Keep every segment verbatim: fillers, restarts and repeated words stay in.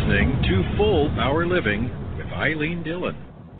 listening to Full Power Living with Eileen Dillon.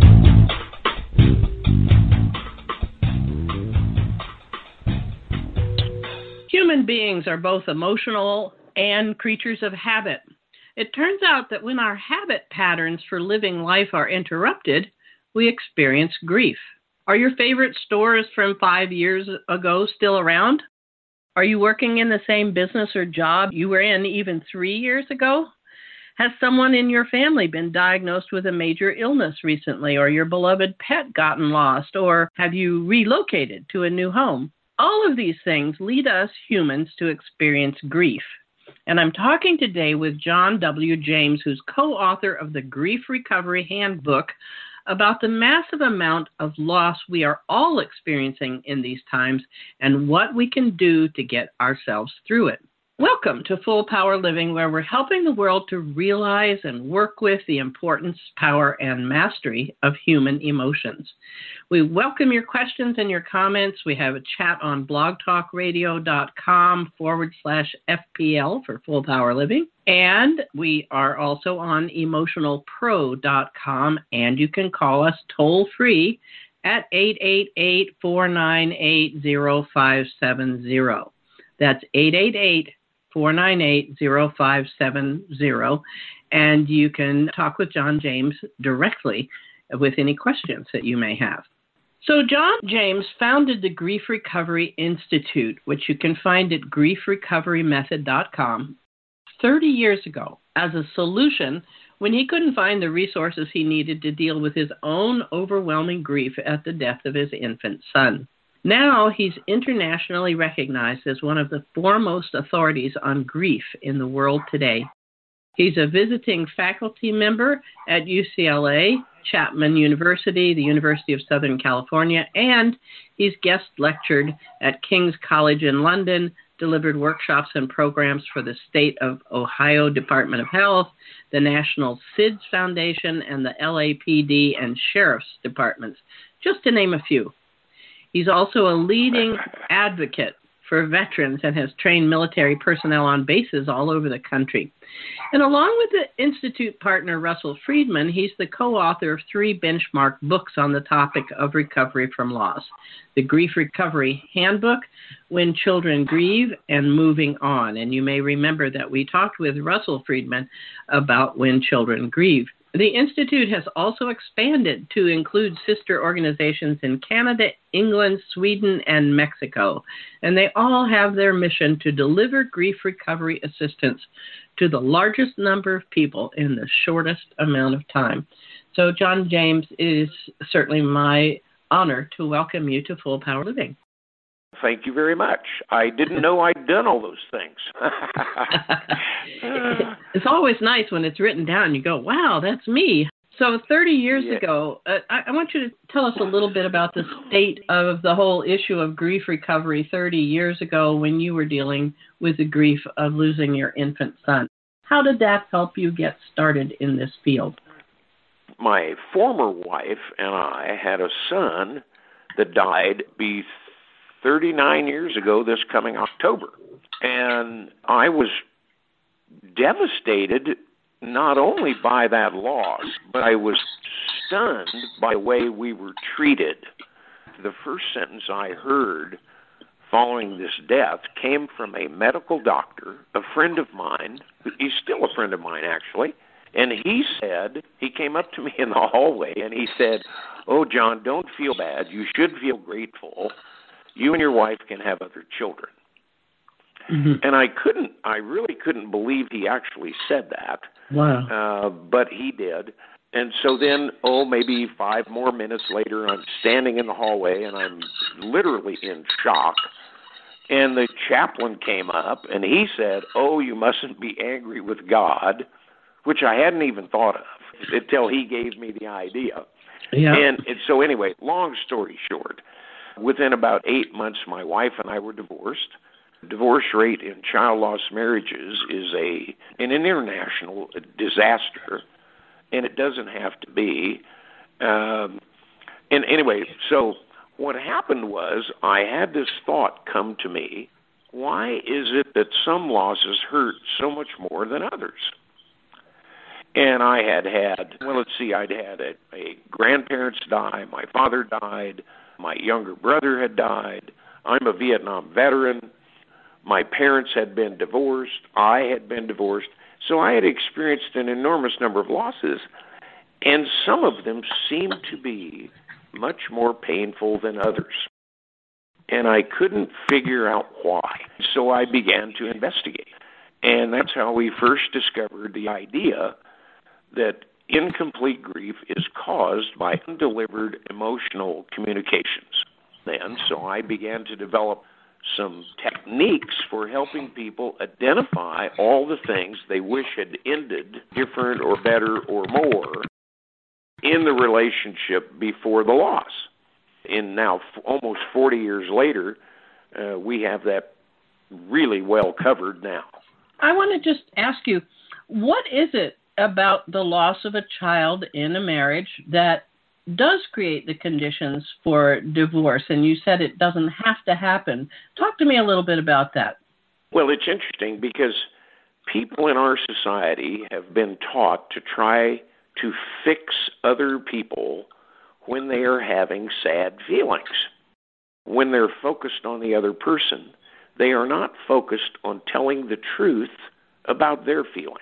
Human beings are both emotional and creatures of habit. It turns out that when our habit patterns for living life are interrupted, we experience grief. Are your favorite stores from five years ago still around? Are you working in the same business or job you were in even three years ago? Has someone in your family been diagnosed with a major illness recently, or your beloved pet gotten lost, or have you relocated to a new home? All of these things lead us humans to experience grief. And I'm talking today with John W. James, who's co-author of the Grief Recovery Handbook, about the massive amount of loss we are all experiencing in these times and what we can do to get ourselves through it. Welcome to Full Power Living, where we're helping the world to realize and work with the importance, power, and mastery of human emotions. We welcome your questions and your comments. We have a chat on blogtalkradio.com forward slash FPL for Full Power Living. And we are also on emotional pro dot com, and you can call us toll free at eight eight eight, four nine eight, zero five seven zero. That's eight eight eight, four nine eight, zero five seven zero. And you can talk with John James directly with any questions that you may have. So John James founded the Grief Recovery Institute, which you can find at grief recovery method dot com, thirty years ago as a solution when he couldn't find the resources he needed to deal with his own overwhelming grief at the death of his infant son. Now he's internationally recognized as one of the foremost authorities on grief in the world today. He's a visiting faculty member at U C L A, Chapman University, the University of Southern California, and he's guest lectured at King's College in London, delivered workshops and programs for the State of Ohio Department of Health, the National SIDS Foundation, and the L A P D and Sheriff's Departments, just to name a few. He's also a leading advocate for veterans and has trained military personnel on bases all over the country. And along with the Institute partner Russell Friedman, he's the co-author of three benchmark books on the topic of recovery from loss: the Grief Recovery Handbook, When Children Grieve, and Moving On. And you may remember that we talked with Russell Friedman about When Children Grieve. The Institute has also expanded to include sister organizations in Canada, England, Sweden, and Mexico, and they all have their mission to deliver grief recovery assistance to the largest number of people in the shortest amount of time. So, John James, it is certainly my honor to welcome you to Full Power Living. Thank you very much. I didn't know I'd done all those things. It's always nice when it's written down. You go, wow, that's me. So thirty years yeah. ago, uh, I, I want you to tell us a little bit about the state of the whole issue of grief recovery thirty years ago when you were dealing with the grief of losing your infant son. How did that help you get started in this field? My former wife and I had a son that died be thirty-nine years ago this coming October. And I was devastated not only by that loss, but I was stunned by the way we were treated. The first sentence I heard following this death came from a medical doctor, a friend of mine. He's still a friend of mine, actually. And he said, he came up to me in the hallway and he said, "Oh, John, don't feel bad. You should feel grateful. You and your wife can have other children." Mm-hmm. And I couldn't, I really couldn't believe he actually said that. Wow. Uh, but he did. And so then, oh, maybe five more minutes later, I'm standing in the hallway and I'm literally in shock. And the chaplain came up and he said, "Oh, you mustn't be angry with God," which I hadn't even thought of until he gave me the idea. Yeah. And, and so anyway, long story short, within about eight months, my wife and I were divorced. Divorce rate in child loss marriages is a an international disaster, and it doesn't have to be. Um, and anyway, so what happened was I had this thought come to me: why is it that some losses hurt so much more than others? And I had had, well, let's see, I'd had a, a grandparents die, my father died, my younger brother had died, I'm a Vietnam veteran, my parents had been divorced, I had been divorced, so I had experienced an enormous number of losses, and some of them seemed to be much more painful than others. And I couldn't figure out why, so I began to investigate. And that's how we first discovered the idea that incomplete grief is caused by undelivered emotional communications. And so I began to develop some techniques for helping people identify all the things they wish had ended different or better or more in the relationship before the loss. And now, f- almost forty years later, uh, we have that really well covered now. I want to just ask you, what is it about the loss of a child in a marriage that does create the conditions for divorce? And you said it doesn't have to happen. Talk to me a little bit about that. Well, it's interesting because people in our society have been taught to try to fix other people when they are having sad feelings. When they're focused on the other person, they are not focused on telling the truth about their feelings.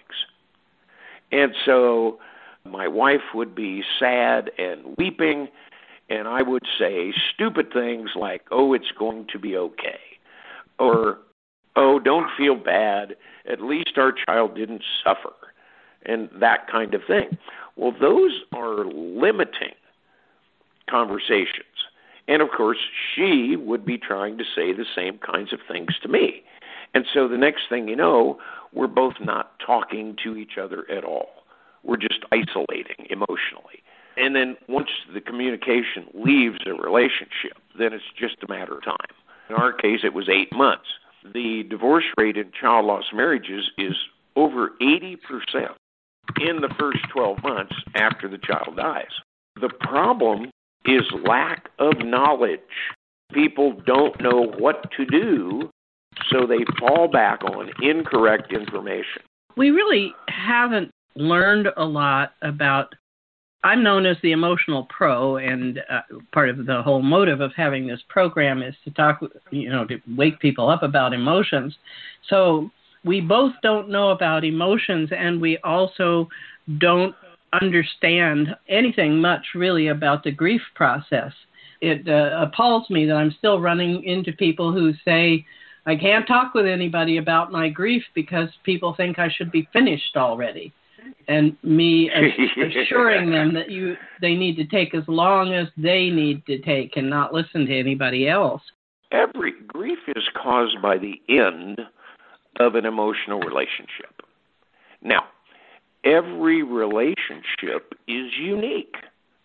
And so my wife would be sad and weeping, and I would say stupid things like, oh, it's going to be okay. Or, oh, don't feel bad. At least our child didn't suffer. And that kind of thing. Well, those are limiting conversations. And, of course, she would be trying to say the same kinds of things to me. And so the next thing you know, we're both not talking to each other at all. We're just isolating emotionally. And then once the communication leaves a relationship, then it's just a matter of time. In our case, it was eight months. The divorce rate in child loss marriages is over eighty percent in the first twelve months after the child dies. The problem is lack of knowledge. People don't know what to do, so they fall back on incorrect information. We really haven't learned a lot about, I'm known as the emotional pro, and uh, part of the whole motive of having this program is to talk, you know, to wake people up about emotions. So we both don't know about emotions, and we also don't understand anything much really about the grief process. It uh, appalls me that I'm still running into people who say, I can't talk with anybody about my grief because people think I should be finished already. And me assuring them that you they need to take as long as they need to take and not listen to anybody else. Every grief is caused by the end of an emotional relationship. Now, every relationship is unique.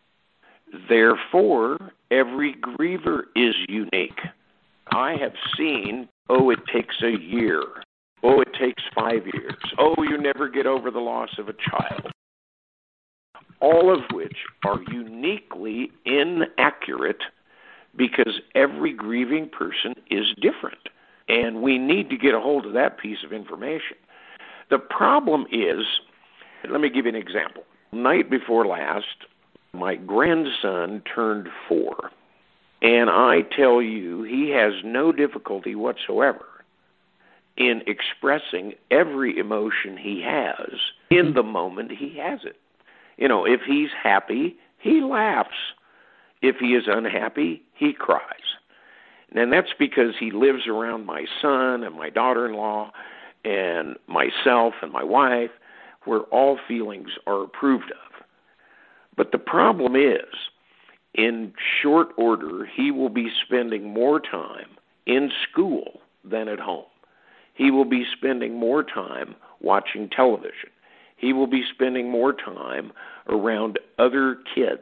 Therefore, every griever is unique. I have seen, oh, it takes a year. Oh, it takes five years. Oh, you never get over the loss of a child. All of which are uniquely inaccurate because every grieving person is different. And we need to get a hold of that piece of information. The problem is, let me give you an example. Night before last, my grandson turned four. And I tell you, he has no difficulty whatsoever in expressing every emotion he has in the moment he has it. You know, if he's happy, he laughs. If he is unhappy, he cries. And that's because he lives around my son and my daughter-in-law and myself and my wife, where all feelings are approved of. But the problem is, in short order, he will be spending more time in school than at home. He will be spending more time watching television. He will be spending more time around other kids.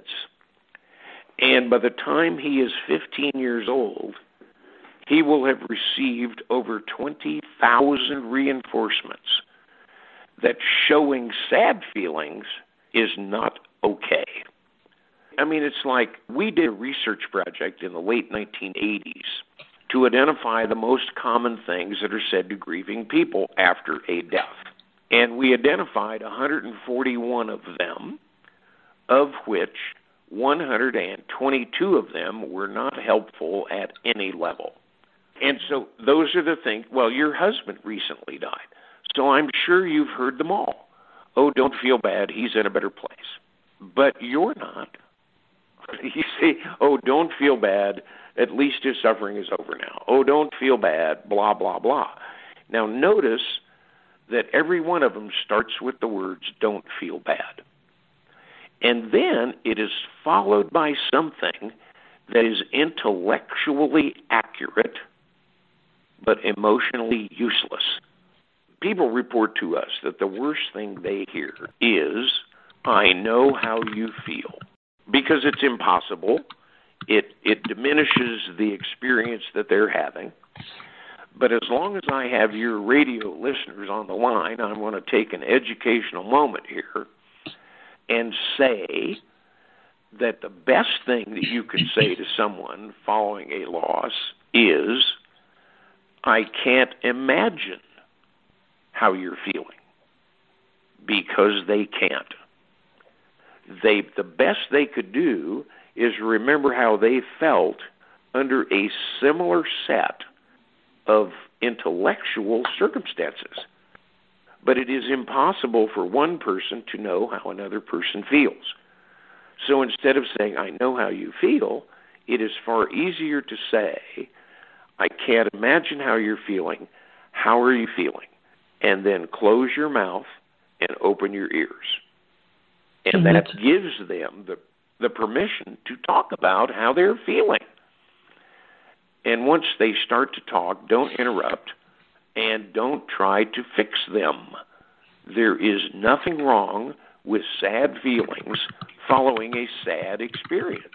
And by the time he is fifteen years old, he will have received over twenty thousand reinforcements that showing sad feelings is not okay. I mean, it's like we did a research project in the late nineteen eighties to identify the most common things that are said to grieving people after a death. And we identified one hundred forty-one of them, of which one hundred twenty-two of them were not helpful at any level. And so those are the things. Well, your husband recently died, so I'm sure you've heard them all. Oh, don't feel bad. He's in a better place. But you're not. You say, oh, don't feel bad. At least his suffering is over now. Oh, don't feel bad, blah, blah, blah. Now, notice that every one of them starts with the words, don't feel bad. And then it is followed by something that is intellectually accurate but emotionally useless. People report to us that the worst thing they hear is, I know how you feel. Because it's impossible. It it diminishes the experience that they're having. But as long as I have your radio listeners on the line, I want to take an educational moment here and say that the best thing that you can say to someone following a loss is, I can't imagine how you're feeling, because they can't. They the best they could do is remember how they felt under a similar set of intellectual circumstances. But it is impossible for one person to know how another person feels. So instead of saying, I know how you feel, it is far easier to say, I can't imagine how you're feeling. How are you feeling? And then close your mouth and open your ears. And that gives them the, the permission to talk about how they're feeling. And once they start to talk, don't interrupt and don't try to fix them. There is nothing wrong with sad feelings following a sad experience.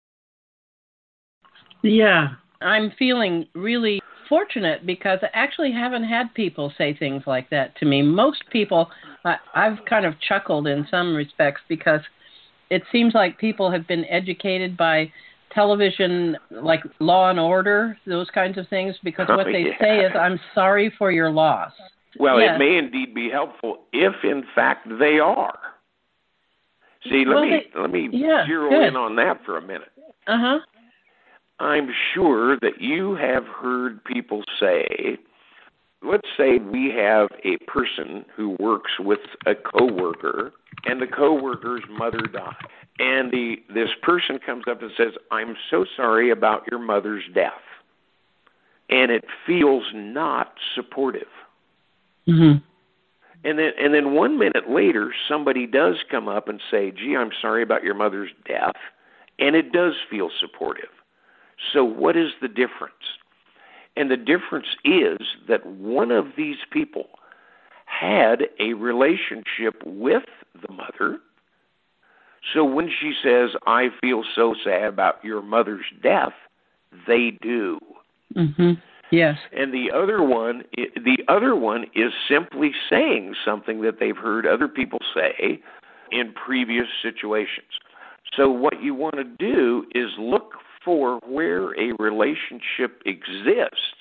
Yeah, I'm feeling really fortunate because I actually haven't had people say things like that to me. Most people, I, I've kind of chuckled in some respects because it seems like people have been educated by television, like Law and Order, those kinds of things, because what oh, they yeah. say is, I'm sorry for your loss. Well, yes. It may indeed be helpful if, in fact, they are. See, let well, me they, let me yeah, zero good. in on that for a minute. Uh-huh. I'm sure that you have heard people say, let's say we have a person who works with a coworker, and the coworker's mother died. And the this person comes up and says, I'm so sorry about your mother's death. And it feels not supportive. Mm-hmm. And then and then one minute later, somebody does come up and say, gee, I'm sorry about your mother's death. And it does feel supportive. So what is the difference? And the difference is that one of these people had a relationship with the mother. So when she says, I feel so sad about your mother's death, they do. Mm-hmm. Yes. And the other one, the other one is simply saying something that they've heard other people say in previous situations. So what you want to do is look for where a relationship exists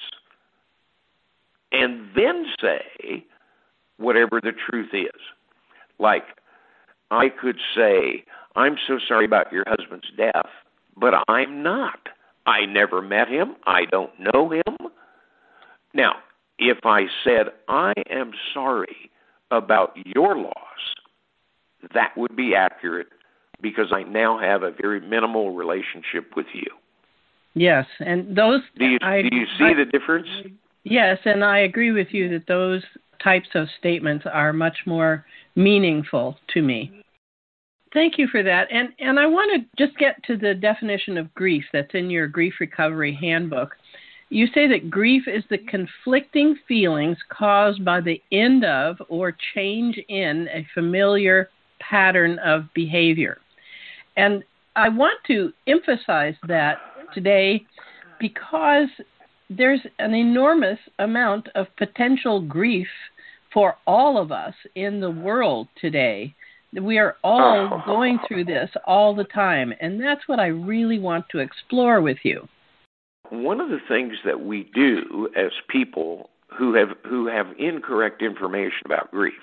and then say whatever the truth is. Like, I could say, I'm so sorry about your husband's death, but I'm not. I never met him. I don't know him. Now, if I said, I am sorry about your loss, that would be accurate because I now have a very minimal relationship with you. Yes, and those... Do you, I, do you see I, the difference? Yes, and I agree with you that those types of statements are much more meaningful to me. Thank you for that. And and I want to just get to the definition of grief that's in your Grief Recovery Handbook. You say that grief is the conflicting feelings caused by the end of or change in a familiar pattern of behavior. And I want to emphasize that today because there's an enormous amount of potential grief for all of us in the world today. We are all going through this all the time, and that's what I really want to explore with you. One of the things that we do as people who have who have incorrect information about grief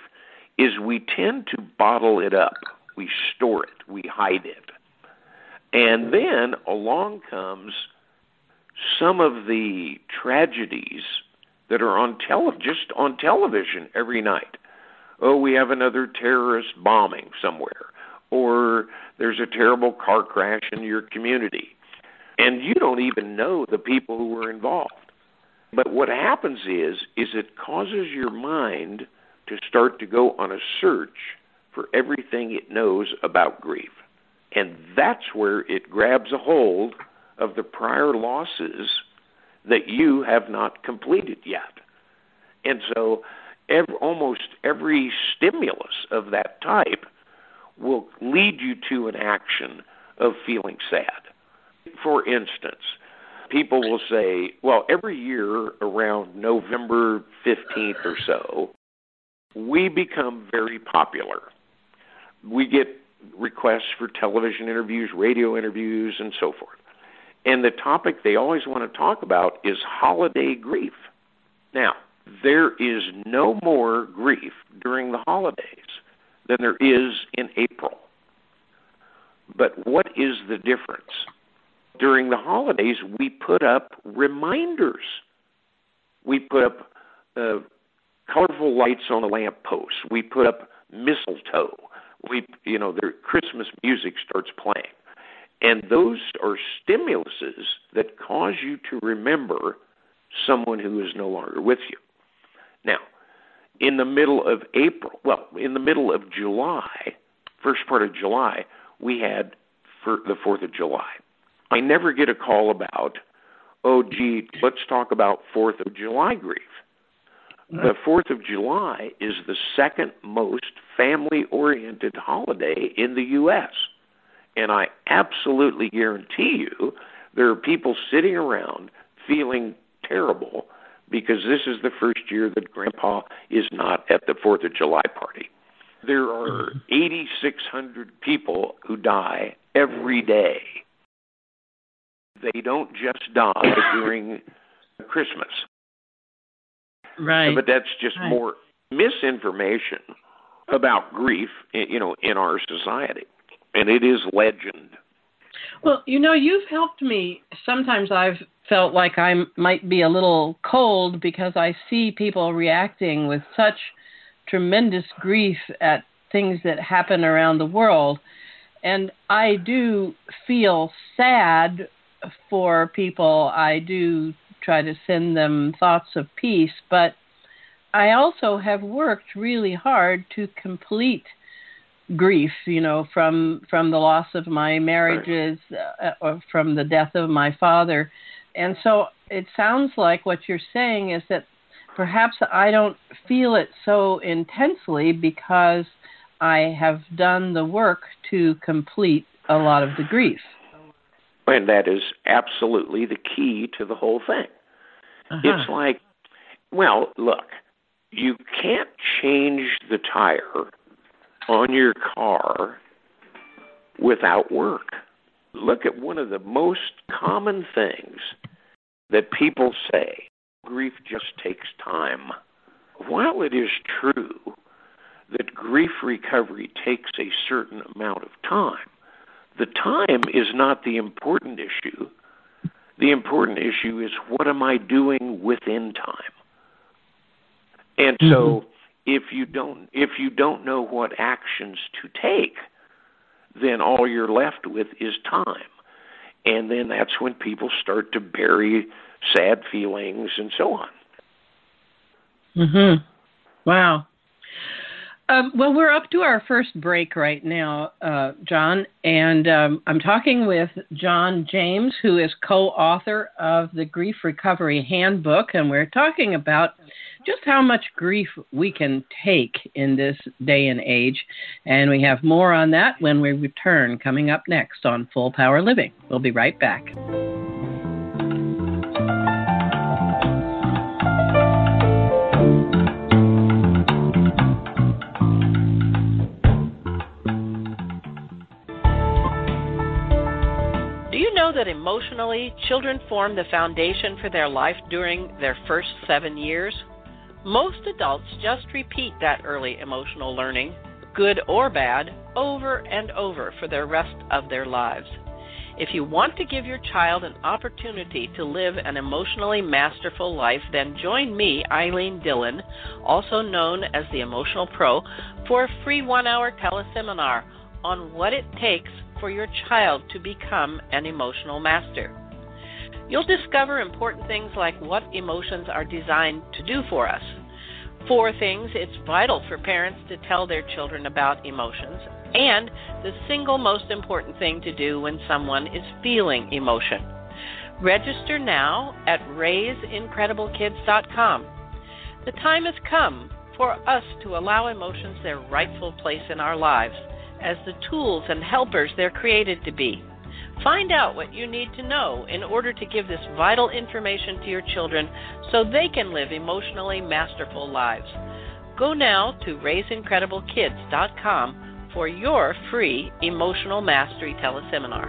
is we tend to bottle it up. We store it. We hide it. And then along comes some of the tragedies that are on tele- just on television every night. Oh, we have another terrorist bombing somewhere, or there's a terrible car crash in your community, and you don't even know the people who were involved. But what happens is, is it causes your mind to start to go on a search for everything it knows about grief. And that's where it grabs a hold of the prior losses that you have not completed yet. And so every, almost every stimulus of that type will lead you to an action of feeling sad. For instance, people will say, well, every year around November fifteenth or so, we become very popular. We get requests for television interviews, radio interviews, and so forth. And the topic they always want to talk about is holiday grief. Now, there is no more grief during the holidays than there is in April. But what is the difference? During the holidays, we put up reminders. We put up uh, colorful lights on the lampposts. We put up mistletoe. We, you know, the Christmas music starts playing. And those are stimuluses that cause you to remember someone who is no longer with you. Now, in the middle of April, well, in the middle of July, first part of July, we had for the fourth of July. I never get a call about, oh, gee, let's talk about fourth of July grief. The fourth of July is the second most family-oriented holiday in the U S, and I absolutely guarantee you there are people sitting around feeling terrible because this is the first year that Grandpa is not at the fourth of July party. There are eighty-six hundred people who die every day. They don't just die during Christmas. Right. But that's just right. more misinformation about grief, you know, in our society. And it is legend. Well, you know, you've helped me. Sometimes I've felt like I might be a little cold because I see people reacting with such tremendous grief at things that happen around the world. And I do feel sad for people. I do try to send them thoughts of peace, but I also have worked really hard to complete grief, you know, from from the loss of my marriages, uh, or from the death of my father. And so it sounds like what you're saying is that perhaps I don't feel it so intensely because I have done the work to complete a lot of the grief. And that is absolutely the key to the whole thing. Uh-huh. It's like, well, look, you can't change the tire on your car without work. Look at one of the most common things that people say, grief just takes time. While it is true that grief recovery takes a certain amount of time, the time is not the important issue. The important issue is what am I doing within time? And so mm-hmm. if you don't if you don't know what actions to take, then all you're left with is time. And then that's when people start to bury sad feelings and so on. Mhm. Wow. Um, well, we're up to our first break right now, uh, John, and um, I'm talking with John James, who is co-author of the Grief Recovery Handbook, and we're talking about just how much grief we can take in this day and age, and we have more on that when we return, coming up next on Full Power Living. We'll be right back. That emotionally, children form the foundation for their life during their first seven years? Most adults just repeat that early emotional learning, good or bad, over and over for the rest of their lives. If you want to give your child an opportunity to live an emotionally masterful life, then join me, Eileen Dillon, also known as the Emotional Pro, for a free one-hour teleseminar on what it takes for your child to become an emotional master. You'll discover important things like what emotions are designed to do for us. Four things it's vital for parents to tell their children about emotions, and the single most important thing to do when someone is feeling emotion. Register now at raise incredible kids dot com. The time has come for us to allow emotions their rightful place in our lives as the tools and helpers they're created to be. Find out what you need to know in order to give this vital information to your children so they can live emotionally masterful lives. Go now to raise incredible kids dot com for your free Emotional Mastery teleseminar.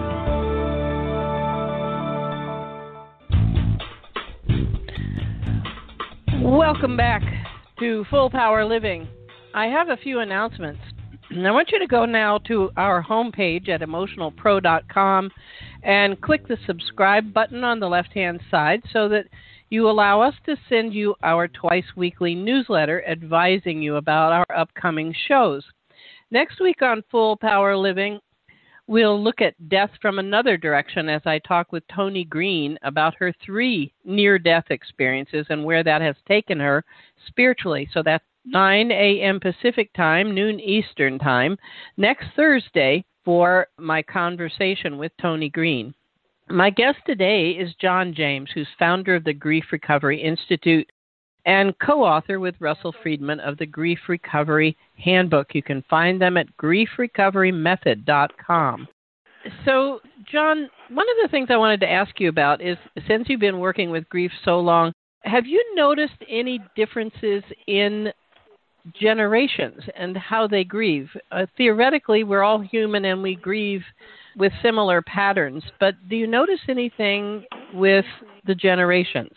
Welcome back to Full Power Living. I have a few announcements. I want you to go now to our homepage at emotional pro dot com and click the subscribe button on the left-hand side so that you allow us to send you our twice-weekly newsletter advising you about our upcoming shows. Next week on Full Power Living, we'll look at death from another direction as I talk with Toni Green about her three near-death experiences and where that has taken her spiritually. So that's nine a.m. Pacific Time, noon Eastern Time, next Thursday for my conversation with Toni Green. My guest today is John James, who's founder of the Grief Recovery Institute and co-author with Russell Friedman of the Grief Recovery Handbook. You can find them at grief recovery method dot com. So, John, one of the things I wanted to ask you about is, since you've been working with grief so long, have you noticed any differences in generations and how they grieve? Uh, theoretically, we're all human and we grieve with similar patterns, but do you notice anything with the generations?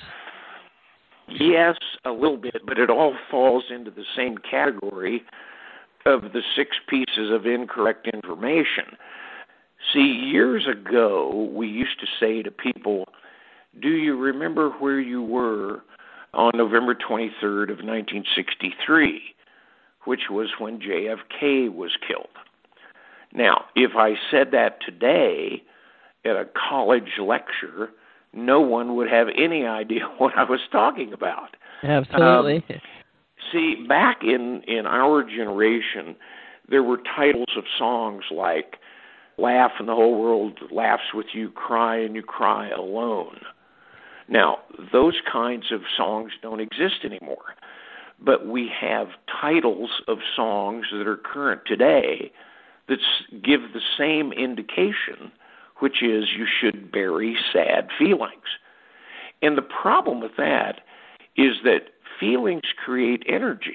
Yes, a little bit, but it all falls into the same category of the six pieces of incorrect information. See, years ago, we used to say to people, do you remember where you were on November twenty-third of nineteen sixty-three, which was when J F K was killed? Now, if I said that today at a college lecture, no one would have any idea what I was talking about. Absolutely. Um, see, back in, in our generation, there were titles of songs like Laugh and the Whole World Laughs with You, Cry and You Cry Alone. Now, those kinds of songs don't exist anymore, but we have titles of songs that are current today that give the same indication, which is you should bury sad feelings. And the problem with that is that feelings create energy.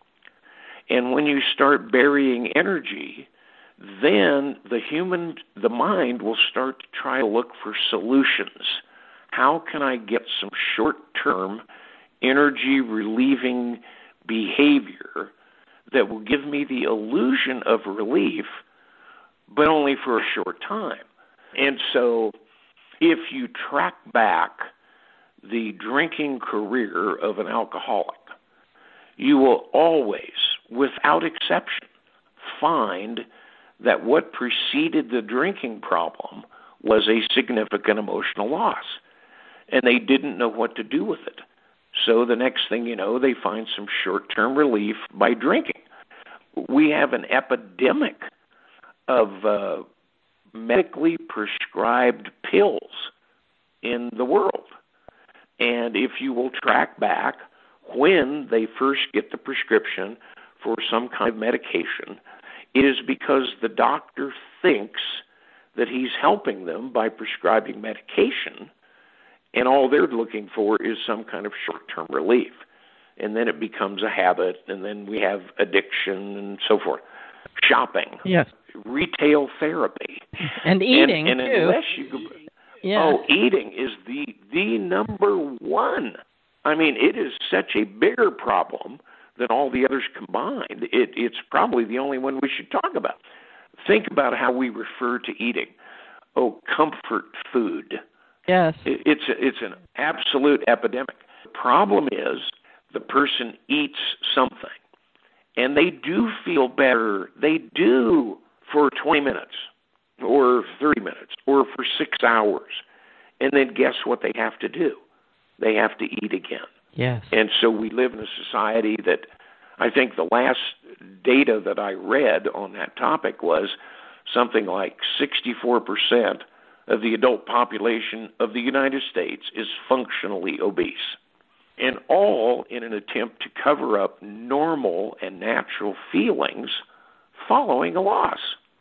And when you start burying energy, then the human, the mind will start to try to look for solutions. How can I get some short-term energy-relieving behavior that will give me the illusion of relief, but only for a short time? And so if you track back the drinking career of an alcoholic, you will always, without exception, find that what preceded the drinking problem was a significant emotional loss, and they didn't know what to do with it. So the next thing you know, they find some short-term relief by drinking. We have an epidemic of uh, medically prescribed pills in the world. And if you will track back when they first get the prescription for some kind of medication, it is because the doctor thinks that he's helping them by prescribing medication, and all they're looking for is some kind of short-term relief. And then it becomes a habit, and then we have addiction and so forth. Shopping. Yes. Retail therapy. And eating, and, and too. Unless you, yeah. Oh, eating is the the number one. I mean, it is such a bigger problem than all the others combined. It, it's probably the only one we should talk about. Think about how we refer to eating. Oh, comfort food. Yes. It, it's a, it's an absolute epidemic. The problem is the person eats something, and they do feel better. They do for twenty minutes or thirty minutes or for six hours. And then guess what they have to do? They have to eat again. Yes. And so we live in a society that I think the last data that I read on that topic was something like sixty-four percent of the adult population of the United States is functionally obese. And all in an attempt to cover up normal and natural feelings following a loss.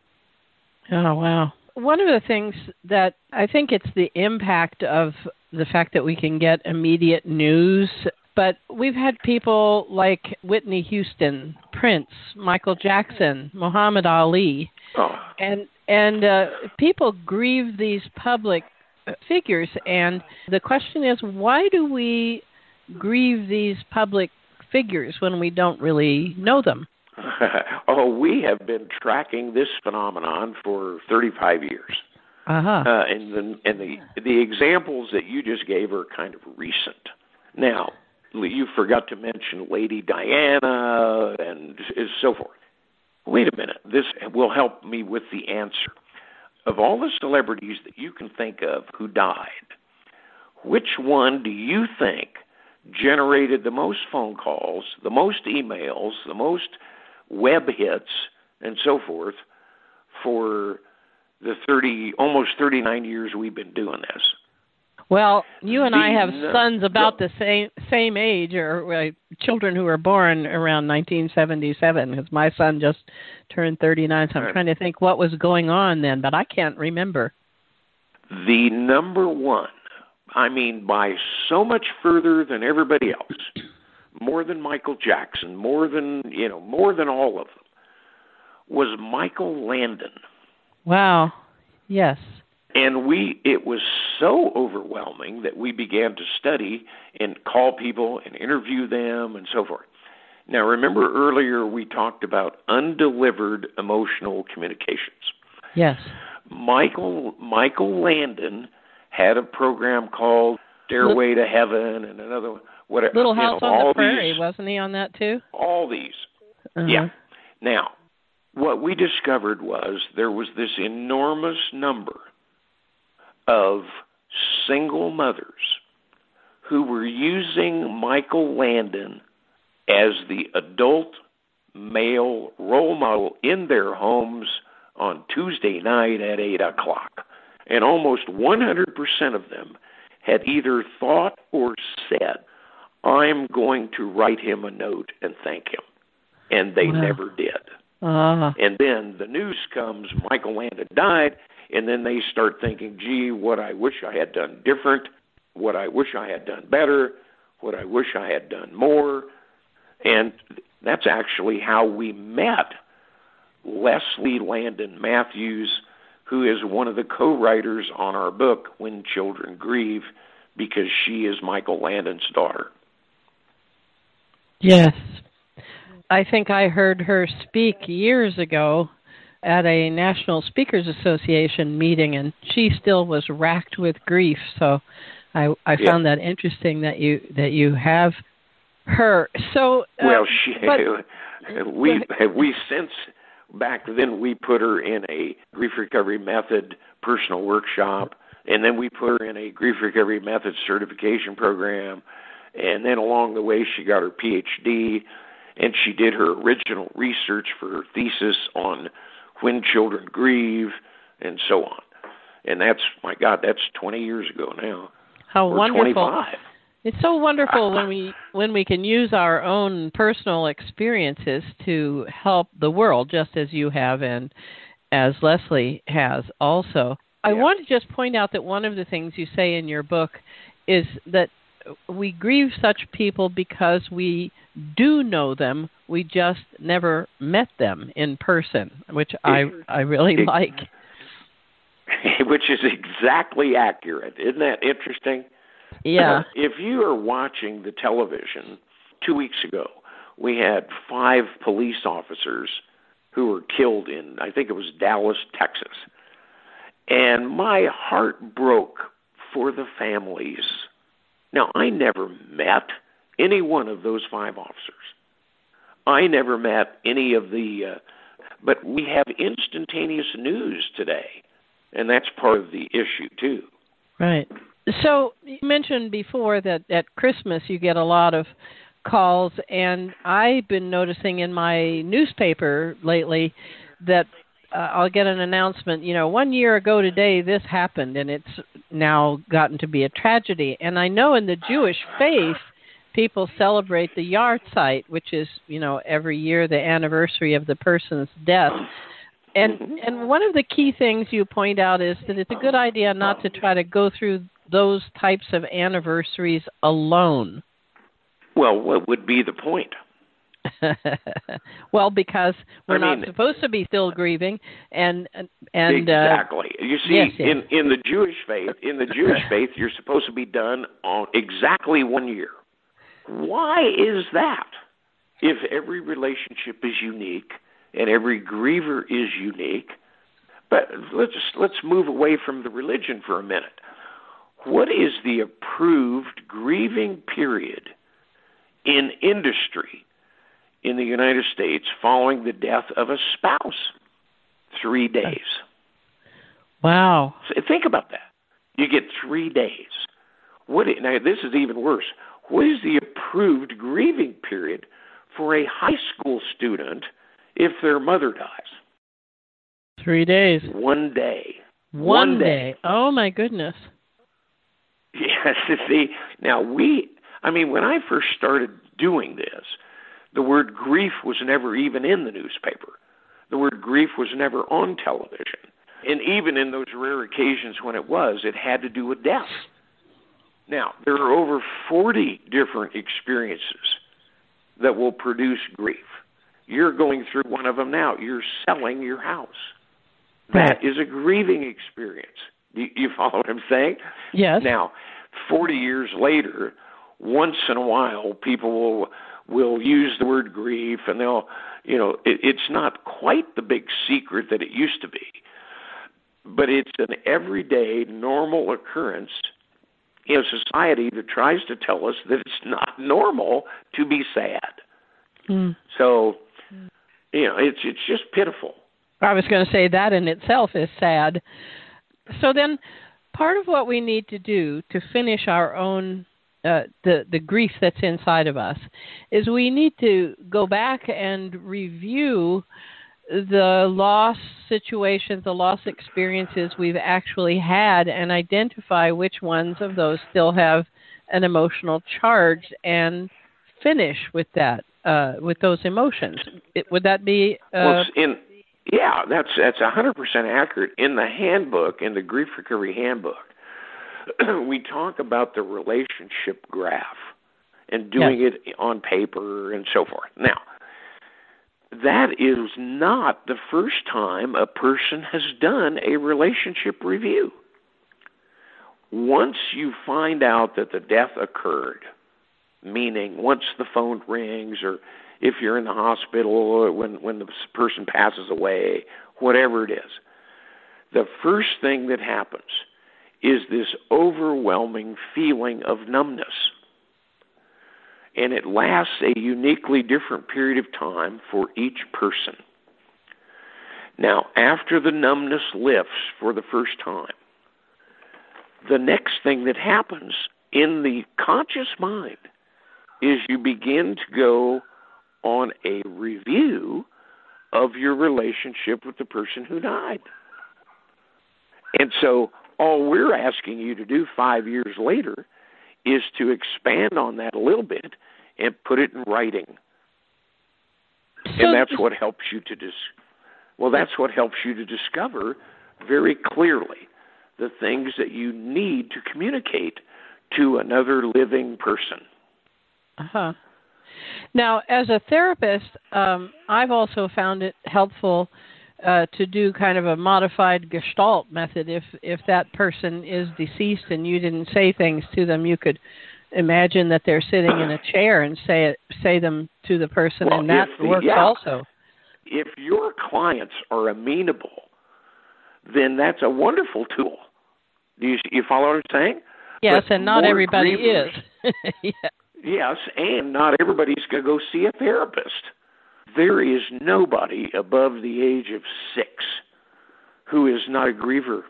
Oh, wow. One of the things that I think it's the impact of the fact that we can get immediate news, but we've had people like Whitney Houston, Prince, Michael Jackson, Muhammad Ali, oh. and and uh, people grieve these public figures. And the question is, why do we grieve these public figures when we don't really know them? Oh, we have been tracking this phenomenon for thirty-five years. Uh-huh. Uh, and the, and the, the examples that you just gave are kind of recent. Now, you forgot to mention Lady Diana and so forth. Wait a minute. This will help me with the answer. Of all the celebrities that you can think of who died, which one do you think generated the most phone calls, the most emails, the most web hits, and so forth for the thirty, almost thirty-nine years we've been doing this? Well, you and the, I have no, sons about no. the same same age, or uh, children who were born around nineteen seventy-seven, because my son just turned thirty-nine, so I'm right. trying to think what was going on then, but I can't remember. The number one, I mean, by so much further than everybody else, more than Michael Jackson, more than, you know, more than all of them, was Michael Landon. Wow. Yes. And we, it was so overwhelming that we began to study and call people and interview them and so forth. Now, remember earlier we talked about undelivered emotional communications. Yes. Michael Michael Landon had a program called Stairway to Heaven and another one. Whatever, Little you House know, on all the Prairie, these, wasn't he on that too? All these. Uh-huh. Yeah. Now, what we discovered was there was this enormous number of single mothers who were using Michael Landon as the adult male role model in their homes on Tuesday night at eight o'clock. And almost one hundred percent of them had either thought or said, I'm going to write him a note and thank him. And they wow. never did. Uh-huh. And then the news comes, Michael Landon died, and then they start thinking, gee, what I wish I had done different, what I wish I had done better, what I wish I had done more. And that's actually how we met Leslie Landon Matthews, who is one of the co-writers on our book, When Children Grieve, because she is Michael Landon's daughter. Yes. I think I heard her speak years ago at a National Speakers Association meeting, and she still was racked with grief. So I, I yeah. found that interesting that you that you have her. So uh, well, she but, we we since back then we put her in a grief recovery method personal workshop, and then we put her in a grief recovery method certification program, and then along the way she got her P H D. And she did her original research for her thesis on When Children Grieve and so on. And that's, my God, that's twenty years ago now. How or wonderful. twenty-five. It's so wonderful when we when we can use our own personal experiences to help the world, just as you have and as Leslie has also. I yeah. want to just point out that one of the things you say in your book is that we grieve such people because we do know them, we just never met them in person, which I I really it, like. Which is exactly accurate. Isn't that interesting? Yeah. If you are watching the television, two weeks ago, we had five police officers who were killed in, I think it was Dallas, Texas. And my heart broke for the families. Now, I never met any one of those five officers. I never met any of the, uh, but we have instantaneous news today, and that's part of the issue, too. Right. So you mentioned before that at Christmas you get a lot of calls, and I've been noticing in my newspaper lately that uh, I'll get an announcement, you know, one year ago today this happened, and it's now gotten to be a tragedy. And I know in the Jewish faith, people celebrate the Yahrzeit, which is, you know, every year the anniversary of the person's death. And and one of the key things you point out is that it's a good idea not to try to go through those types of anniversaries alone. Well, what would be the point? Well, because we're I mean, not supposed to be still grieving, and and exactly. Uh, you see, yes, yes. in in the Jewish faith, in the Jewish faith, you're supposed to be done on exactly one year. Why is that? If every relationship is unique and every griever is unique, but let's let's move away from the religion for a minute. What is the approved grieving period in industry in the United States following the death of a spouse? Three days. Wow. So think about that. You get three days. What? Now, this is even worse. What is the approved grieving period for a high school student if their mother dies? Three days. One day. One, One day. day. Oh, my goodness. Yes, see, now we, I mean, when I first started doing this, the word grief was never even in the newspaper. The word grief was never on television. And even in those rare occasions when it was, it had to do with death. Now, there are over forty different experiences that will produce grief. You're going through one of them now. You're selling your house. That is a grieving experience. You, you follow what I'm saying? Yes. Now, forty years later, once in a while, people will will use the word grief, and they'll, you know, it, it's not quite the big secret that it used to be, but it's an everyday, normal occurrence in a society that tries to tell us that it's not normal to be sad. Mm. So, you know, it's it's just pitiful. I was going to say that in itself is sad. So then part of what we need to do to finish our own, uh, the, the grief that's inside of us, is we need to go back and review the loss situations, the loss experiences we've actually had, and identify which ones of those still have an emotional charge and finish with that, uh, with those emotions. It, would that be... Uh, well, in Yeah, that's that's one hundred percent accurate. In the handbook, in the Grief Recovery Handbook, we talk about the relationship graph and doing yes. it on paper and so forth. Now, that is not the first time a person has done a relationship review. Once you find out that the death occurred, meaning once the phone rings or if you're in the hospital or when, when the person passes away, whatever it is, the first thing that happens is this overwhelming feeling of numbness. And it lasts a uniquely different period of time for each person. Now, after the numbness lifts for the first time, the next thing that happens in the conscious mind is you begin to go on a review of your relationship with the person who died. And so all we're asking you to do five years later is to expand on that a little bit and put it in writing. So and that's what helps you to dis- well, that's what helps you to discover very clearly the things that you need to communicate to another living person. Uh-huh. Now, as a therapist, um, I've also found it helpful uh, to do kind of a modified Gestalt method. If if that person is deceased and you didn't say things to them, you could imagine that they're sitting in a chair and say it, say them to the person, well, and that if, works yeah. also. If your clients are amenable, then that's a wonderful tool. Do you, you follow what I'm saying? Yes, but and not everybody grievers, is. yeah. Yes, and not everybody's going to go see a therapist. There is nobody above the age of six who is not a griever.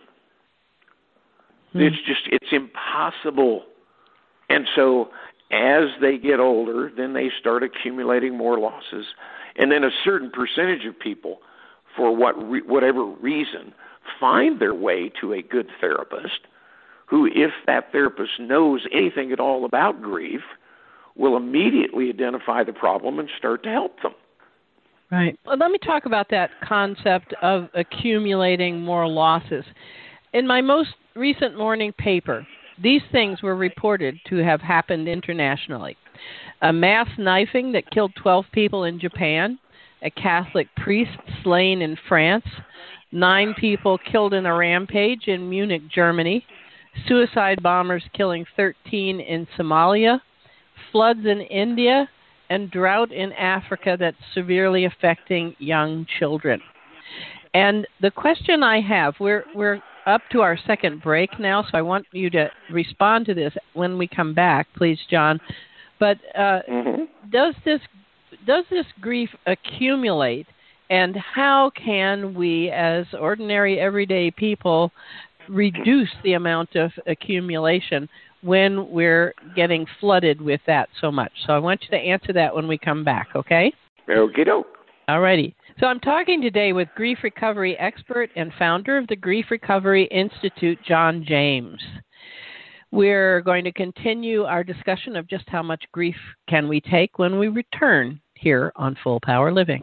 Hmm. It's just, it's impossible. And so as they get older, then they start accumulating more losses. And then a certain percentage of people, for what re- whatever reason, find their way to a good therapist who, if that therapist knows anything at all about grief, will immediately identify the problem and start to help them. Right. Well, let me talk about that concept of accumulating more losses. In my most recent morning paper, these things were reported to have happened internationally. A mass knifing that killed twelve people in Japan, a Catholic priest slain in France, nine people killed in a rampage in Munich, Germany, suicide bombers killing thirteen in Somalia, floods in India, and drought in Africa that's severely affecting young children. And the question I have, we're we're up to our second break now, so I want you to respond to this when we come back, please, John. But uh, mm-hmm. does this does this grief accumulate, and how can we, as ordinary, everyday people, reduce the amount of accumulation when we're getting flooded with that so much? So I want you to answer that when we come back, okay? Okie doke. All righty. So I'm talking today with grief recovery expert and founder of the Grief Recovery Institute, John James. We're going to continue our discussion of just how much grief can we take when we return here on Full Power Living.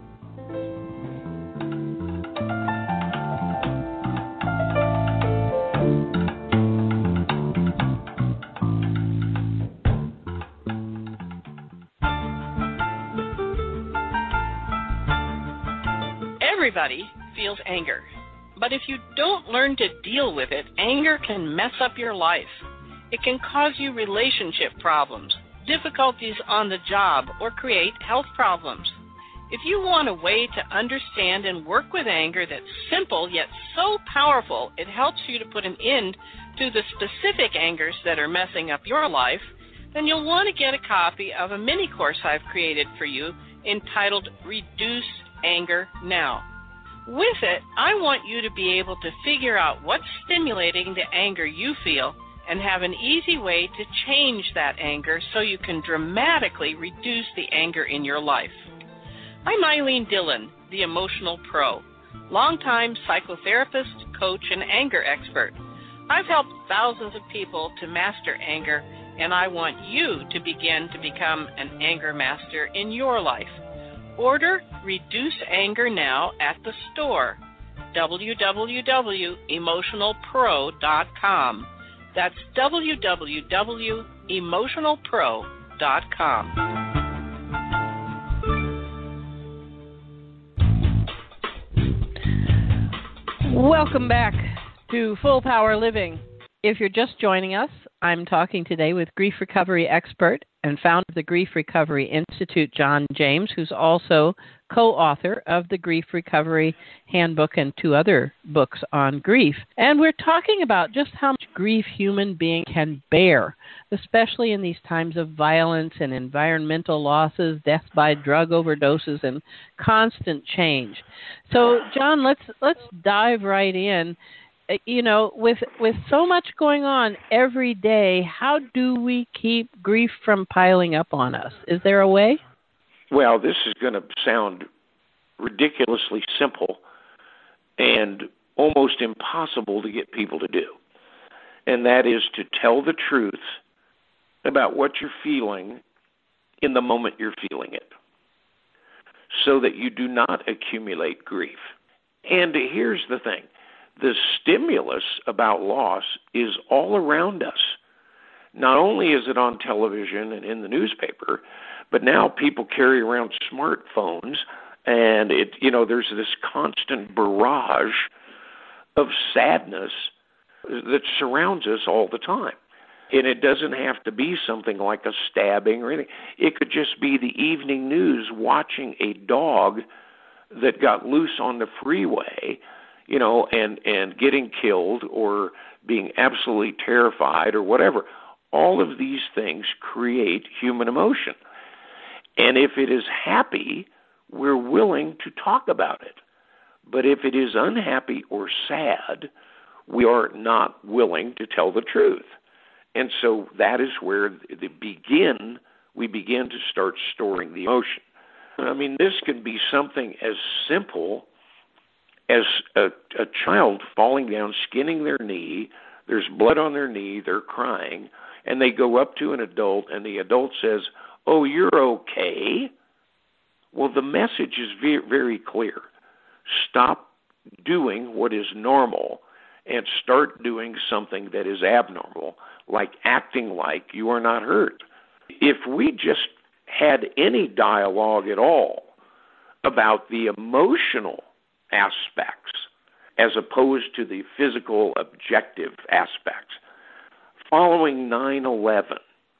Everybody feels anger, but if you don't learn to deal with it, anger can mess up your life. It can cause you relationship problems, difficulties on the job, or create health problems. If you want a way to understand and work with anger that's simple yet so powerful it helps you to put an end to the specific angers that are messing up your life, then you'll want to get a copy of a mini course I've created for you entitled Reduce Anger Now. With it, I want you to be able to figure out what's stimulating the anger you feel and have an easy way to change that anger so you can dramatically reduce the anger in your life. I'm Eileen Dillon, the Emotional Pro, longtime psychotherapist, coach, and anger expert. I've helped thousands of people to master anger, and I want you to begin to become an anger master in your life. Order Reduce Anger Now at the store, w w w dot emotional pro dot com. That's w w w dot emotional pro dot com. Welcome back to Full Power Living. If you're just joining us, I'm talking today with grief recovery expert and founder of the Grief Recovery Institute, John James, who's also co-author of the Grief Recovery Handbook and two other books on grief. And we're talking about just how much grief human beings can bear, especially in these times of violence and environmental losses, death by drug overdoses, and constant change. So, John, let's let's dive right in. You know, with with so much going on every day, how do we keep grief from piling up on us? Is there a way? Well, this is going to sound ridiculously simple and almost impossible to get people to do. And that is to tell the truth about what you're feeling in the moment you're feeling it, so that you do not accumulate grief. And here's the thing. The stimulus about loss is all around us. Not only is it on television and in the newspaper, but now people carry around smartphones And, it, you know, there's this constant barrage of sadness that surrounds us all the time. And it doesn't have to be something like a stabbing or anything. It could just be the evening news watching a dog that got loose on the freeway, you know, and, and getting killed or being absolutely terrified or whatever. All of these things create human emotion. And if it is happy, we're willing to talk about it. But if it is unhappy or sad, we are not willing to tell the truth. And so that is where the begin, we begin to start storing the emotion. I mean, this can be something as simple as a, a child falling down, skinning their knee, there's blood on their knee, they're crying, and they go up to an adult, and the adult says, "Oh, you're okay." Well, the message is very, very clear. Stop doing what is normal and start doing something that is abnormal, like acting like you are not hurt. If we just had any dialogue at all about the emotional aspects as opposed to the physical objective aspects, following nine eleven,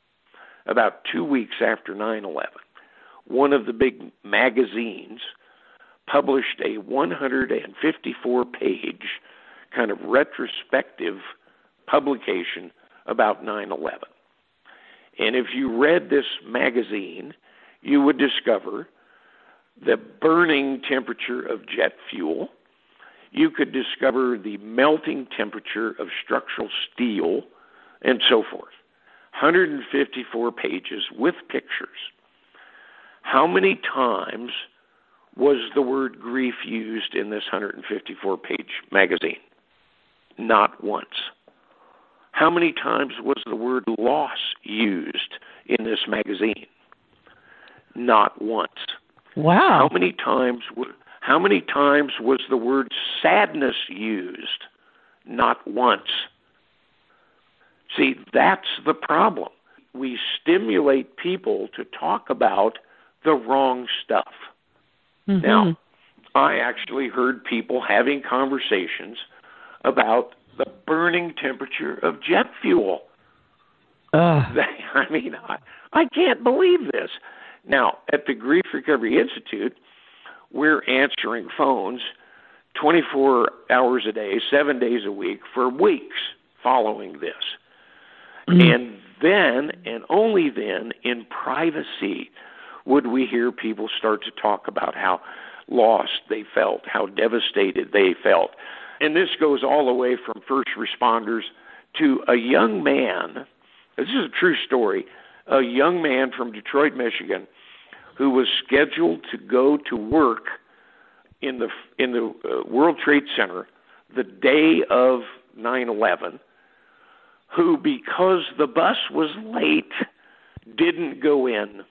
about two weeks after nine eleven, one of the big magazines published a one hundred fifty-four page kind of retrospective publication about nine eleven. And if you read this magazine, you would discover the burning temperature of jet fuel. You could discover the melting temperature of structural steel and so forth. one hundred fifty-four pages with pictures. How many times was the word grief used in this one hundred fifty-four page magazine? Not once. How many times was the word loss used in this magazine? Not once. Wow. How many times how many times was the word sadness used? Not once. See, that's the problem. We stimulate people to talk about the wrong stuff. Mm-hmm. Now, I actually heard people having conversations about the burning temperature of jet fuel. Uh. I mean, I, I can't believe this. Now, at the Grief Recovery Institute, we're answering phones twenty-four hours a day, seven days a week for weeks following this. Mm. And then, and only then, in privacy, would we hear people start to talk about how lost they felt, how devastated they felt. And this goes all the way from first responders to a young man, this is a true story, a young man from Detroit, Michigan, who was scheduled to go to work in the in the uh, World Trade Center the day of nine eleven, who, because the bus was late, didn't go in.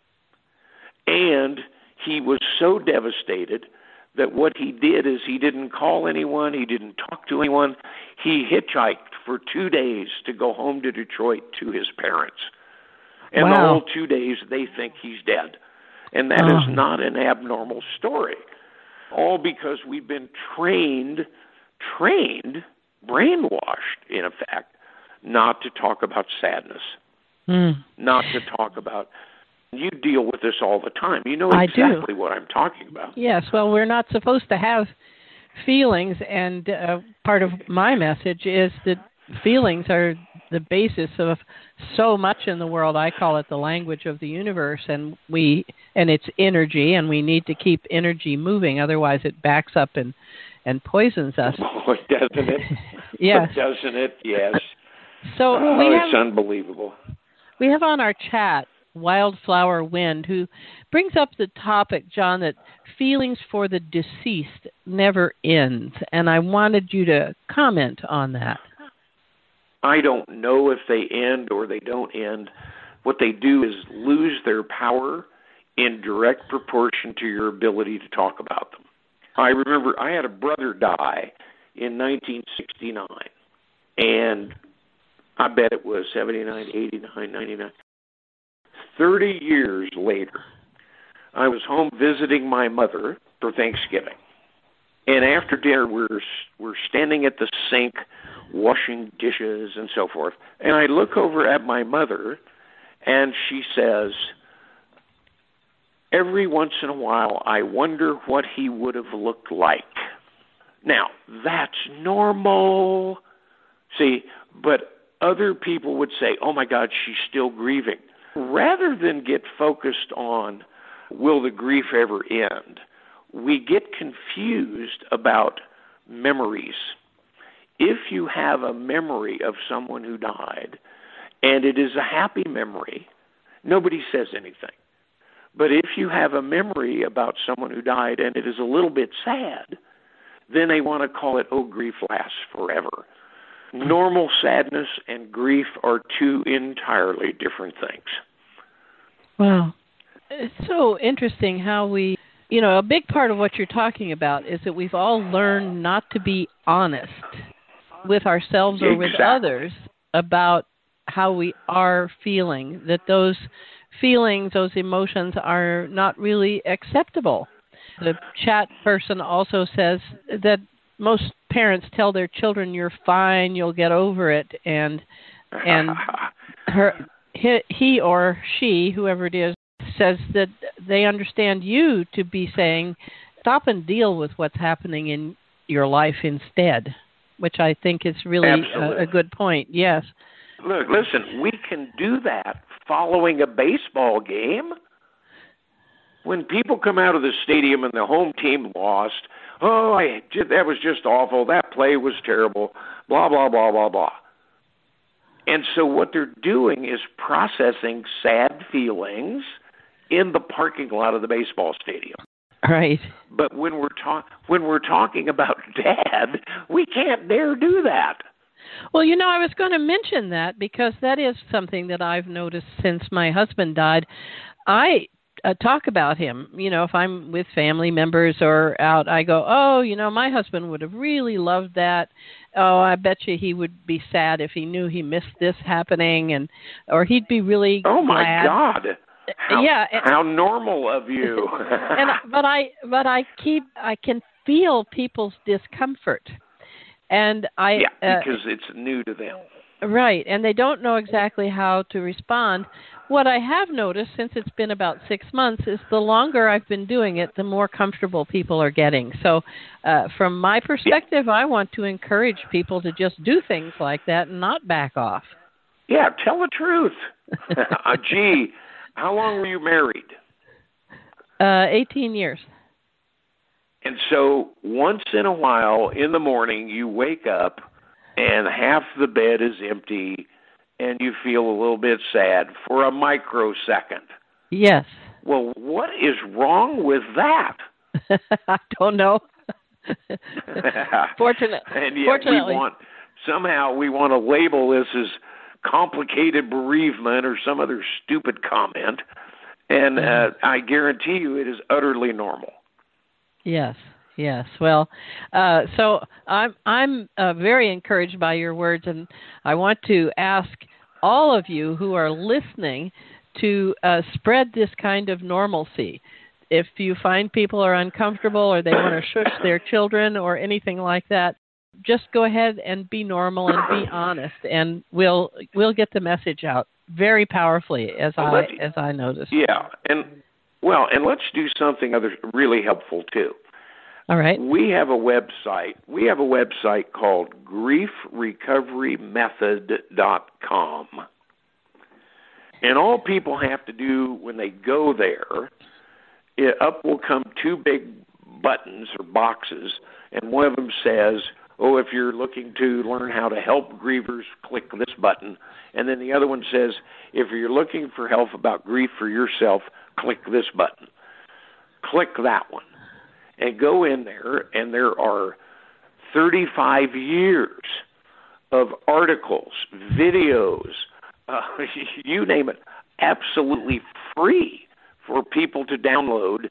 And he was so devastated that what he did is he didn't call anyone, he didn't talk to anyone. He hitchhiked for two days to go home to Detroit to his parents. And wow. the whole two days they think he's dead. And that oh. is not an abnormal story. All because we've been trained, trained, brainwashed, in effect, not to talk about sadness, mm. not to talk about... You deal with this all the time. You know exactly what I'm talking about. Yes, well, we're not supposed to have feelings, and uh, part of my message is that feelings are the basis of so much in the world. I call it the language of the universe, and we and it's energy, and we need to keep energy moving, otherwise it backs up and, and poisons us. Oh, doesn't it? Yes. Doesn't it? Yes. So oh, we it's have, unbelievable. We have on our chat Wildflower Wind, who brings up the topic, John, that feelings for the deceased never ends. And I wanted you to comment on that. I don't know if they end or they don't end. What they do is lose their power in direct proportion to your ability to talk about them. I remember I had a brother die in nineteen sixty-nine, and I bet it was seventy-nine, eighty-nine, ninety-nine. thirty years later, I was home visiting my mother for Thanksgiving. And after dinner, we're, we're standing at the sink, washing dishes and so forth. And I look over at my mother, and she says, every once in a while, I wonder what he would have looked like. Now, that's normal. See, but other people would say, oh, my God, she's still grieving. Rather than get focused on, will the grief ever end, we get confused about memories. If you have a memory of someone who died, and it is a happy memory, nobody says anything. But if you have a memory about someone who died and it is a little bit sad, then they want to call it, oh, grief lasts forever. Normal sadness and grief are two entirely different things. Wow. It's so interesting how we, you know, a big part of what you're talking about is that we've all learned not to be honest with ourselves or with Exactly. others about how we are feeling, that those feelings, those emotions are not really acceptable. The chat person also says that most parents tell their children, you're fine, you'll get over it, and and her he, he or she, whoever it is, says that they understand you to be saying, stop and deal with what's happening in your life instead, which I think is really a, a good point. Yes. Look, listen, we can do that following a baseball game. When people come out of the stadium and the home team lost, oh, I, that was just awful, that play was terrible, blah, blah, blah, blah, blah. And so what they're doing is processing sad feelings in the parking lot of the baseball stadium. Right. But when we're talk when we're talking about Dad, we can't dare do that. Well, you know, I was going to mention that because that is something that I've noticed since my husband died. I uh, talk about him. You know, if I'm with family members or out, I go, oh, you know, my husband would have really loved that. Oh, I bet you he would be sad if he knew he missed this happening, and or he'd be really Oh, my glad. God. How, yeah, and, how normal of you. and but I but I keep I can feel people's discomfort, and I yeah uh, because it's new to them. Right, and they don't know exactly how to respond. What I have noticed since it's been about six months is the longer I've been doing it, the more comfortable people are getting. So, uh, from my perspective, yeah. I want to encourage people to just do things like that and not back off. Yeah, tell the truth. uh, gee. How long were you married? Uh, eighteen years. And so once in a while in the morning you wake up and half the bed is empty and you feel a little bit sad for a microsecond. Yes. Well, what is wrong with that? I don't know. Fortunate, and yet Fortunately. we want, somehow we want to label this as complicated bereavement or some other stupid comment, and uh, I guarantee you it is utterly normal. Yes, yes. Well, uh, so I'm I'm uh, very encouraged by your words, and I want to ask all of you who are listening to uh, spread this kind of normalcy. If you find people are uncomfortable or they want to shush their children or anything like that, just go ahead and be normal and be honest, and we'll we'll get the message out very powerfully, as well, I as I noticed. Yeah, and well, and let's do something other really helpful too. All right. We have a website. We have a website called grief recovery method dot com, and all people have to do when they go there, it, up will come two big buttons or boxes, and one of them says, oh, if you're looking to learn how to help grievers, click this button. And then the other one says, if you're looking for help about grief for yourself, click this button. Click that one. And go in there, and there are thirty-five years of articles, videos, uh, you name it, absolutely free for people to download,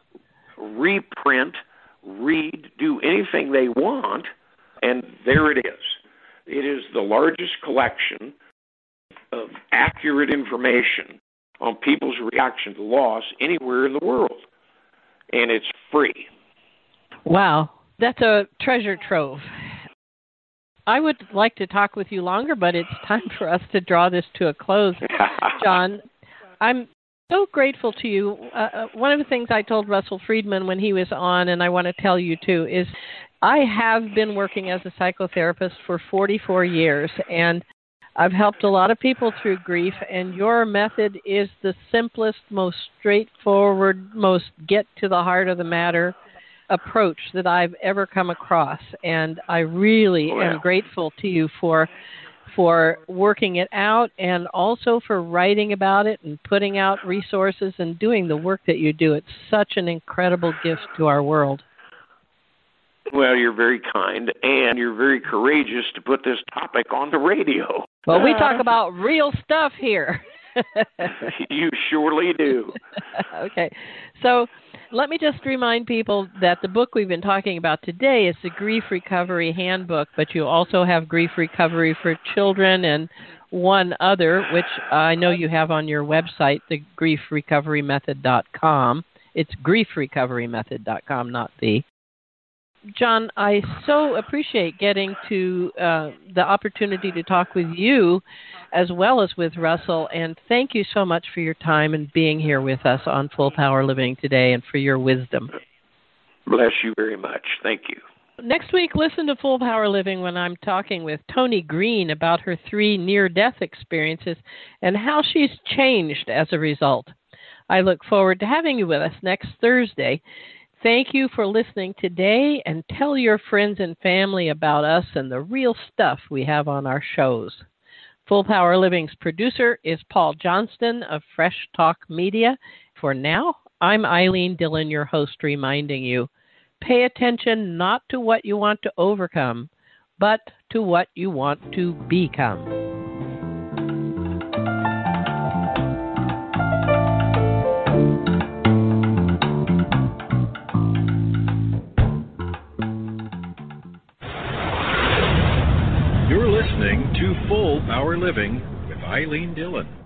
reprint, read, do anything they want. And there it is. It is the largest collection of accurate information on people's reaction to loss anywhere in the world. And it's free. Wow. That's a treasure trove. I would like to talk with you longer, but it's time for us to draw this to a close. John, I'm so grateful to you. Uh, one of the things I told Russell Friedman when he was on, and I want to tell you too, is I have been working as a psychotherapist for forty-four years, and I've helped a lot of people through grief, and your method is the simplest, most straightforward, most get to the heart of the matter approach that I've ever come across. And I really oh, am yeah. grateful to you for for working it out, and also for writing about it and putting out resources and doing the work that you do. It's such an incredible gift to our world. Well, you're very kind, and you're very courageous to put this topic on the radio. Well, we talk about real stuff here. You surely do. Okay. So let me just remind people that the book we've been talking about today is the Grief Recovery Handbook, but you also have Grief Recovery for Children and one other, which I know you have on your website, the grief recovery method dot com. It's grief recovery method dot com, not the. John, I so appreciate getting to uh, the opportunity to talk with you as well as with Russell, and thank you so much for your time and being here with us on Full Power Living today, and for your wisdom. Bless you very much. Thank you. Next week, listen to Full Power Living when I'm talking with Toni Green about her three near-death experiences and how she's changed as a result. I look forward to having you with us next Thursday. Thank you for listening today, and tell your friends and family about us and the real stuff we have on our shows. Full Power Living's producer is Paul Johnston of Fresh Talk Media. For now, I'm Eileen Dillon, your host, reminding you, pay attention not to what you want to overcome, but to what you want to become. You're listening to Full Power Living with Eileen Dillon.